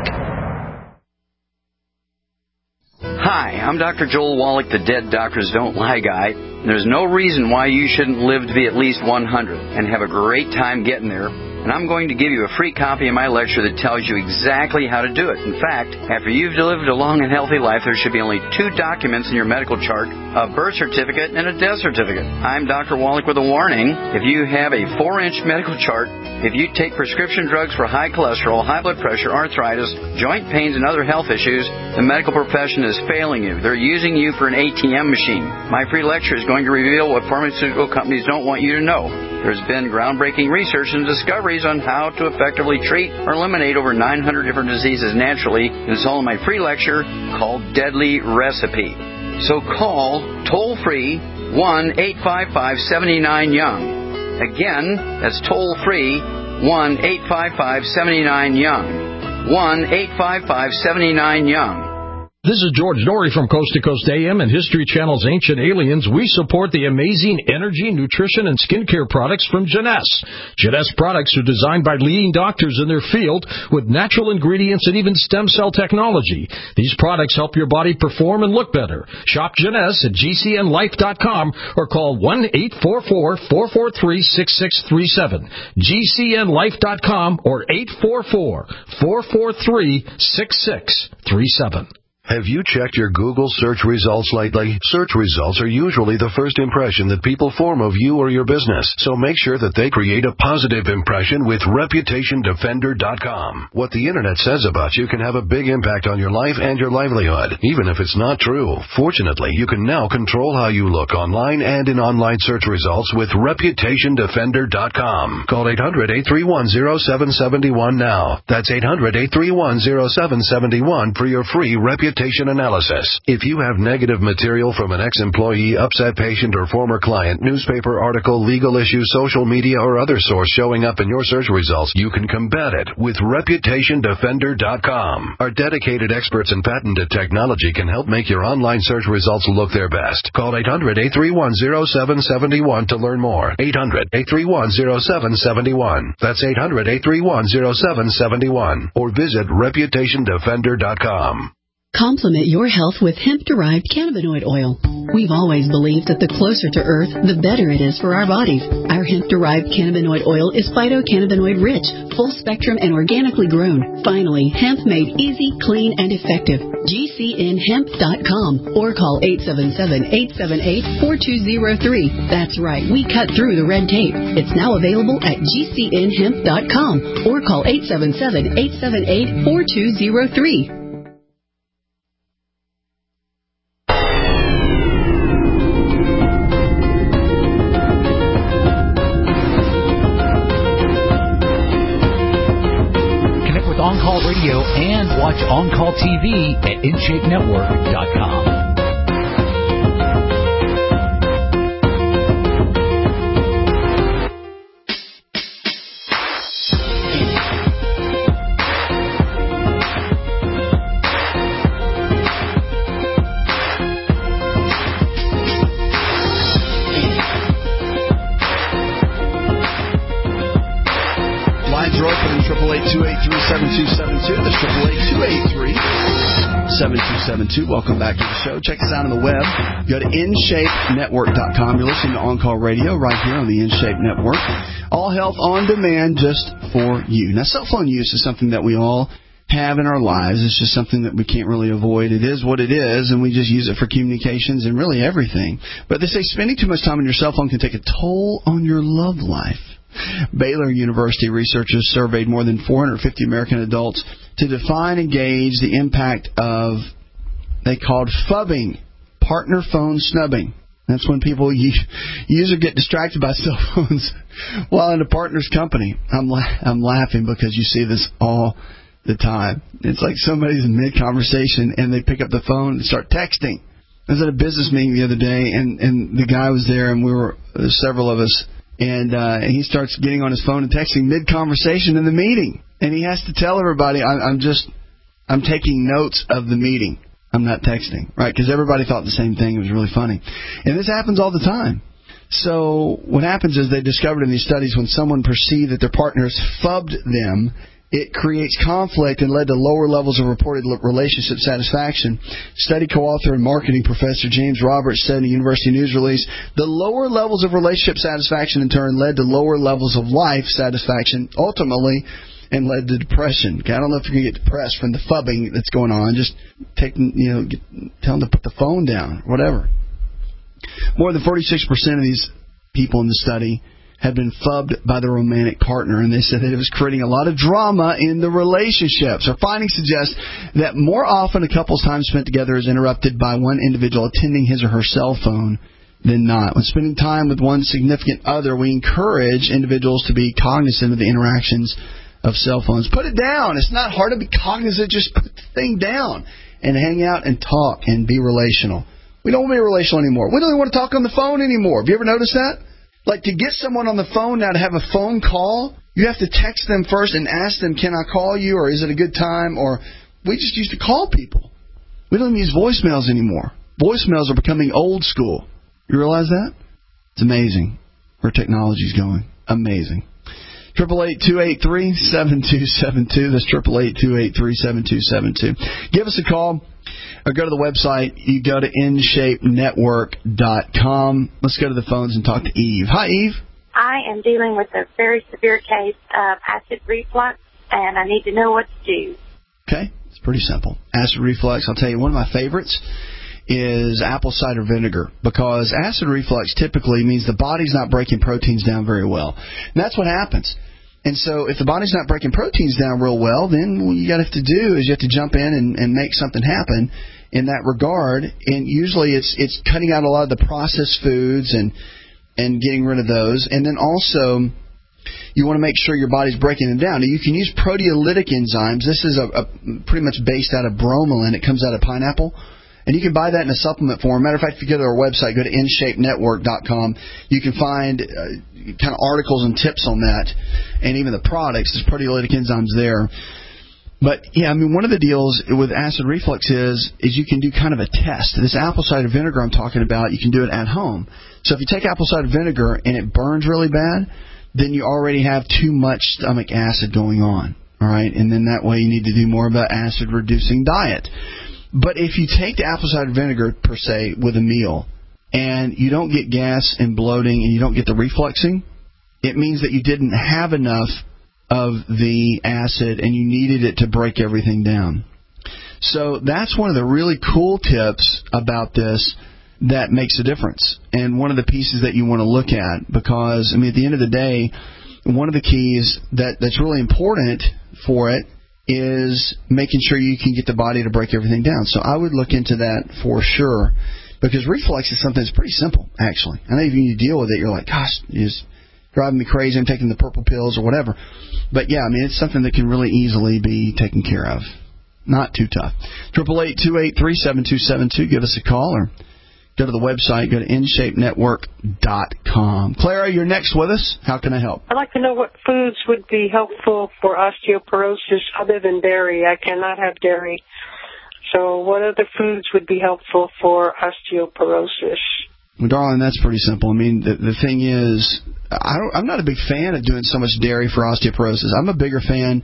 Hi, I'm Doctor Joel Wallach, the Dead Doctors Don't Lie guy. There's no reason why you shouldn't live to be at least one hundred and have a great time getting there. And I'm going to give you a free copy of my lecture that tells you exactly how to do it. In fact, after you've lived a long and healthy life, there should be only two documents in your medical chart, a birth certificate and a death certificate. I'm Doctor Wallach with a warning. If you have a four-inch medical chart, if you take prescription drugs for high cholesterol, high blood pressure, arthritis, joint pains, and other health issues, the medical profession is failing you. They're using you for an A T M machine. My free lecture is going to reveal what pharmaceutical companies don't want you to know. There's been groundbreaking research and discoveries on how to effectively treat or eliminate over nine hundred different diseases naturally. And it's all in my free lecture called Deadly Recipe. So call toll-free one eight five five, seven nine, young. Again, that's toll-free one eight five five, seven nine, young. one eight five five, seven nine, young.
This is George Norrie from Coast to Coast A M and History Channel's Ancient Aliens. We support the amazing energy, nutrition, and skincare products from Jeunesse. Jeunesse products are designed by leading doctors in their field with natural ingredients and even stem cell technology. These products help your body perform and look better. Shop Jeunesse at G C N life dot com or call one eight four four, four four three, six six three seven. G C N life dot com or eight four four, four four three, six six three seven.
Have you checked your Google search results lately? Search results are usually the first impression that people form of you or your business, so make sure that they create a positive impression with reputation defender dot com. What the Internet says about you can have a big impact on your life and your livelihood, even if it's not true. Fortunately, you can now control how you look online and in online search results with reputation defender dot com. Call eight hundred, eight three one, zero seven seven one now. That's eight hundred, eight three one, zero seven seven one for your free reputation analysis. If you have negative material from an ex-employee, upset patient, or former client, newspaper article, legal issue, social media, or other source showing up in your search results, you can combat it with reputation defender dot com. Our dedicated experts in patented technology can help make your online search results look their best. Call eight hundred, eight three one, zero seven seven one to learn more. eight hundred, eight three one, zero seven seven one. That's eight hundred, eight three one, zero seven seven one. Or visit reputation defender dot com.
Complement your health with hemp-derived cannabinoid oil. We've always believed that the closer to Earth, the better it is for our bodies. Our hemp-derived cannabinoid oil is phytocannabinoid rich, full spectrum, and organically grown. Finally, hemp made easy, clean, and effective. G C N hemp dot com or call eight seven seven, eight seven eight, four two zero three. That's right, we cut through the red tape. It's now available at G C N hemp dot com or call eight seven seven, eight seven eight, four two zero three.
On-Call Radio and watch On-Call T V at in shape network dot com.
seven two seven two. That's triple eight two eight three seven two seven two. Welcome back to the show. Check us out on the web. Go to in shape network dot com. You're listening to On-Call Radio right here on the InShape Network. All health on demand just for you. Now, cell phone use is something that we all have in our lives. It's just something that we can't really avoid. It is what it is, and we just use it for communications and really everything. But they say spending too much time on your cell phone can take a toll on your love life. Baylor University researchers surveyed more than four hundred fifty American adults to define and gauge the impact of, they called phubbing, partner phone snubbing. That's when people use, use or get distracted by cell phones while in a partner's company. I'm la- I'm laughing because you see this all the time. It's like somebody's in mid-conversation and they pick up the phone and start texting. I was at a business meeting the other day, and, and the guy was there, and we were, uh, several of us, And, uh, and he starts getting on his phone and texting mid-conversation in the meeting. And he has to tell everybody, I, I'm just, I'm taking notes of the meeting. I'm not texting, right? Because everybody thought the same thing. It was really funny. And this happens all the time. So what happens is they discovered in these studies when someone perceived that their partners phubbed them, it creates conflict and led to lower levels of reported relationship satisfaction. Study co-author and marketing professor James Roberts said in a university news release, the lower levels of relationship satisfaction in turn led to lower levels of life satisfaction, ultimately, and led to depression. Okay, I don't know if you're going to get depressed from the phubbing that's going on. Just take, you know, get, tell them to put the phone down, whatever. More than forty-six percent of these people in the study had been phubbed by their romantic partner, and they said that it was creating a lot of drama in the relationships. Our findings suggest that more often a couple's time spent together is interrupted by one individual attending his or her cell phone than not. When spending time with one significant other, we encourage individuals to be cognizant of the interactions of cell phones. Put it down. It's not hard to be cognizant. Just put the thing down and hang out and talk and be relational. We don't want to be relational anymore. We don't even want to talk on the phone anymore. Have you ever noticed that? Like, to get someone on the phone now to have a phone call, you have to text them first and ask them, can I call you, or is it a good time? Or we just used to call people. We don't even use voicemails anymore. Voicemails are becoming old school. You realize that? It's amazing where technology's going. Amazing. eight eight eight, two eight three, seven two seven two. That's eight eight eight, two eight three, seven two seven two. Give us a call. Or go to the website. You go to in shape network dot com. Let's go to the phones and talk to Eve. Hi, Eve.
I am dealing with a very severe case of acid reflux, and I need to know what to do.
Okay. It's pretty simple. Acid reflux, I'll tell you, one of my favorites is apple cider vinegar, because acid reflux typically means the body's not breaking proteins down very well. And that's what happens. And so if the body's not breaking proteins down real well, then what you got to have to do is you have to jump in and, and make something happen in that regard. And usually it's it's cutting out a lot of the processed foods and and getting rid of those. And then also you want to make sure your body's breaking them down. Now, you can use proteolytic enzymes. This is a, a pretty much based out of bromelain. It comes out of pineapple. And you can buy that in a supplement form. Matter of fact, if you go to our website, go to in shape network dot com, you can find uh, kind of articles and tips on that, and even the products. There's proteolytic enzymes there. But, yeah, I mean, one of the deals with acid reflux is is you can do kind of a test. This apple cider vinegar I'm talking about, you can do it at home. So if you take apple cider vinegar and it burns really bad, then you already have too much stomach acid going on. All right? And then that way you need to do more of an acid-reducing diet. But if you take the apple cider vinegar, per se, with a meal, and you don't get gas and bloating and you don't get the refluxing, it means that you didn't have enough of the acid and you needed it to break everything down. So that's one of the really cool tips about this that makes a difference, and one of the pieces that you want to look at, because, I mean, at the end of the day, one of the keys that, that's really important for it is making sure you can get the body to break everything down. So I would look into that for sure, because reflux is something that's pretty simple, actually. I know if you deal with it, you're like, gosh, it's driving me crazy, I'm taking the purple pills or whatever. But, yeah, I mean, it's something that can really easily be taken care of. Not too tough. eight eight eight, two eight three, seven two seven two. Give us a call or go to the website. Go to in shape network dot com. Clara, you're next with us. How can I help?
I'd like to know what foods would be helpful for osteoporosis other than dairy. I cannot have dairy. So what other foods would be helpful for osteoporosis?
Well, darling, that's pretty simple. I mean, the, the thing is, I don't, I'm not a big fan of doing so much dairy for osteoporosis. I'm a bigger fan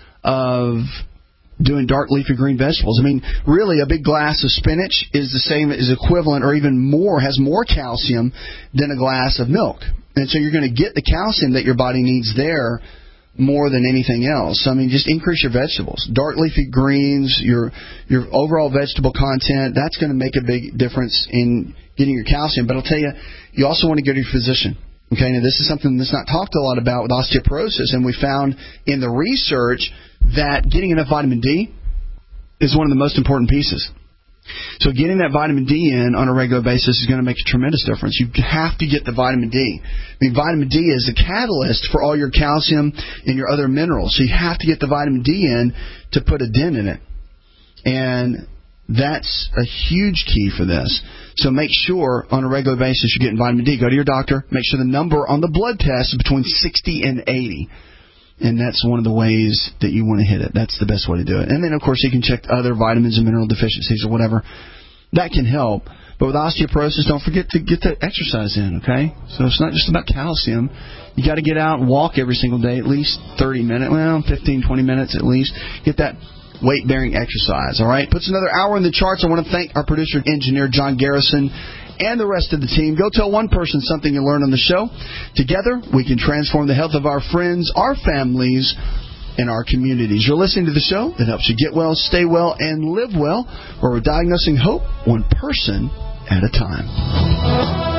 of doing dark leafy green vegetables. I mean, really, a big glass of spinach is the same, is equivalent or even more, has more calcium than a glass of milk. And so you're going to get the calcium that your body needs there more than anything else. So, I mean, just increase your vegetables. Dark leafy greens, your your overall vegetable content, that's going to make a big difference in getting your calcium. But I'll tell you, you also want to go to your physician. Okay, now this is something that's not talked a lot about with osteoporosis, and we found in the research that getting enough vitamin D is one of the most important pieces. So getting that vitamin D in on a regular basis is going to make a tremendous difference. You have to get the vitamin D. I mean, vitamin D is a catalyst for all your calcium and your other minerals. So you have to get the vitamin D in to put a dent in it. And that's a huge key for this. So make sure on a regular basis you're getting vitamin D. Go to your doctor. Make sure the number on the blood test is between sixty and eighty. And that's one of the ways that you want to hit it. That's the best way to do it. And then, of course, you can check other vitamins and mineral deficiencies or whatever. That can help. But with osteoporosis, don't forget to get that exercise in, okay? So it's not just about calcium. You got to get out and walk every single day, at least thirty minutes, well, fifteen, twenty minutes at least. Get that weight-bearing exercise, all right? Puts another hour in the charts. I want to thank our producer, engineer, John Garrison, and the rest of the team. Go tell one person something you learned on the show. Together, we can transform the health of our friends, our families, and our communities. You're listening to the show that helps you get well, stay well, and live well, where we're diagnosing hope one person at a time.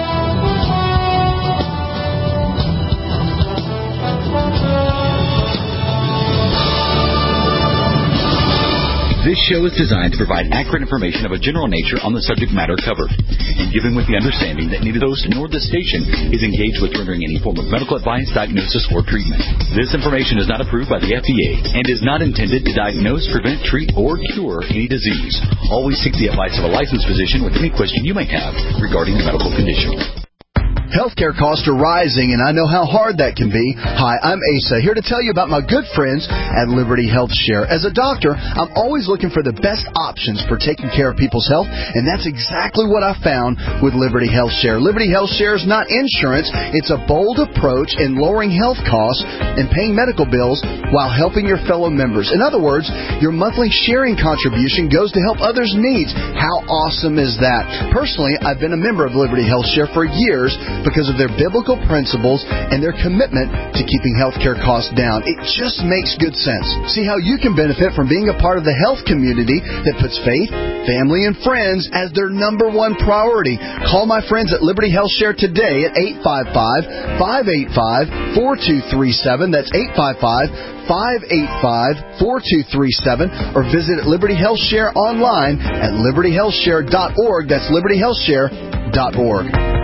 This show is designed to provide accurate information of a general nature on the subject matter covered, and given with the understanding that neither the host nor the station is engaged with rendering any form of medical advice, diagnosis, or treatment. This information is not approved by the F D A and is not intended to diagnose, prevent, treat, or cure any disease. Always seek the advice of a licensed physician with any question you may have regarding the medical condition.
Healthcare costs are rising, and I know how hard that can be. Hi, I'm Asa, here to tell you about my good friends at Liberty Health Share. As a doctor, I'm always looking for the best options for taking care of people's health, and that's exactly what I found with Liberty Health Share. Liberty Health Share is not insurance. It's a bold approach in lowering health costs and paying medical bills while helping your fellow members. In other words, your monthly sharing contribution goes to help others' needs. How awesome is that? Personally, I've been a member of Liberty Health Share for years, because of their biblical principles and their commitment to keeping healthcare costs down. It just makes good sense. See how you can benefit from being a part of the health community that puts faith, family, and friends as their number one priority. Call my friends at Liberty Health Share today at eight five five, five eight five, four two three seven. That's eight five five, five eight five, four two three seven, or visit Liberty Health Share online at liberty health share dot org. That's liberty health share dot org.